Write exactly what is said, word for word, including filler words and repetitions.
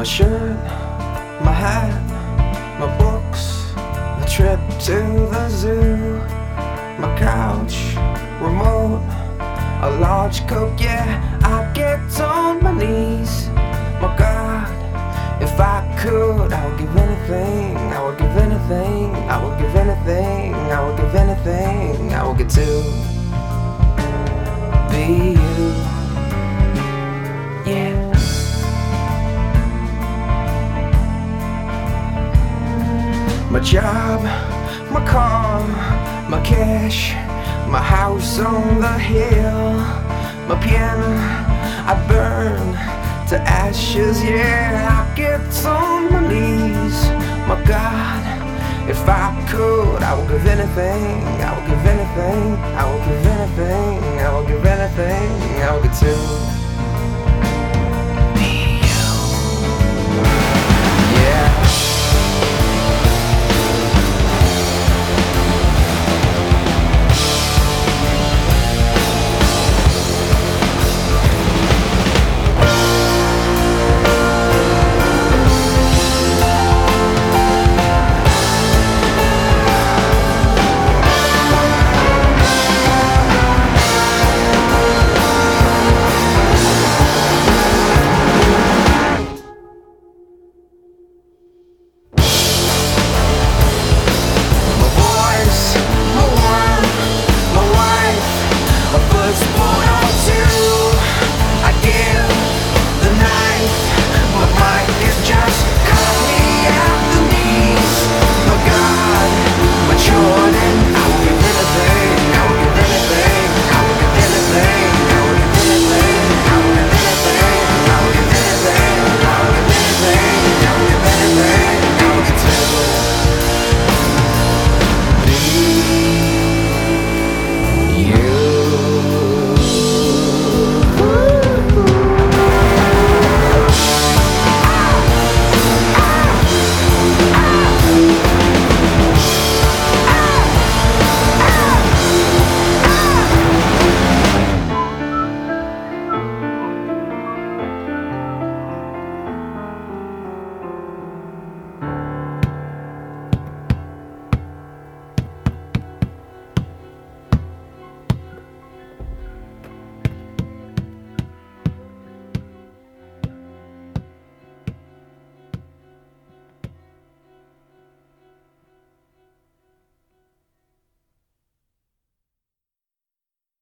My shirt, my hat, my books, a trip to the zoo, my couch, remote, a large coke, yeah, I get on my knees. My God, if I could, I would give anything, I would give anything, I would give anything, I would give anything, I would get to be you, yeah. My job, my car, my cash, my house on the hill, my piano, I burn to ashes, yeah, I get on my knees. My God, if I could, I would give anything, I would give anything, I would give anything, I would give anything, I would get to